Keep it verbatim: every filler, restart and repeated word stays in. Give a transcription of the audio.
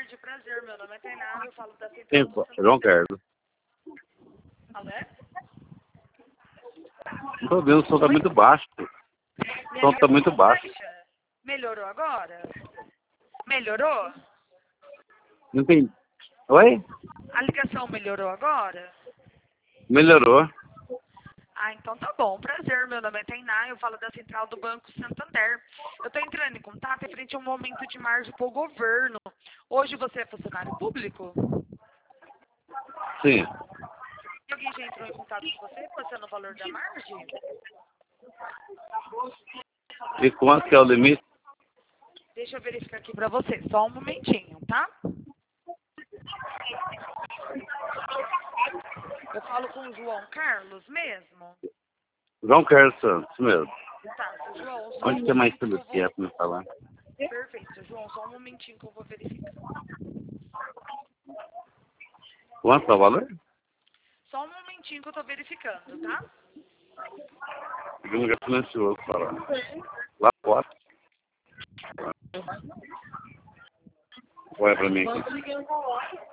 tarde, prazer. Meu nome é Tainá, eu falo da Central Sim, do Santander. João Carlos. Alô? Não tô vendo, o som tá muito baixo. O som tá muito baixo. Baixa? Melhorou agora? Melhorou? Não tem... Oi? A ligação melhorou agora? Melhorou. Ah, então tá bom. Prazer, meu nome é Tainá, eu falo da Central do Banco Santander. Eu tô entrando em contato referente a um aumento de margem para o governo. Hoje você é funcionário público? Sim. E alguém já entrou em contato com você passando o valor da margem? E quanto que é o limite? Deixa eu verificar aqui pra você, só um momentinho, tá? Eu falo com o João Carlos mesmo? João Carlos Santos, mesmo. Tá, seu João, só um Onde que é mais momento que tudo eu que é vou... pra me falar? Perfeito, seu João, só um momentinho que eu vou verificar. Quanto é o valor? Só um momentinho que eu tô verificando, tá? Fica um lugar silencioso falar. Lá fora. Olha pra mim aqui.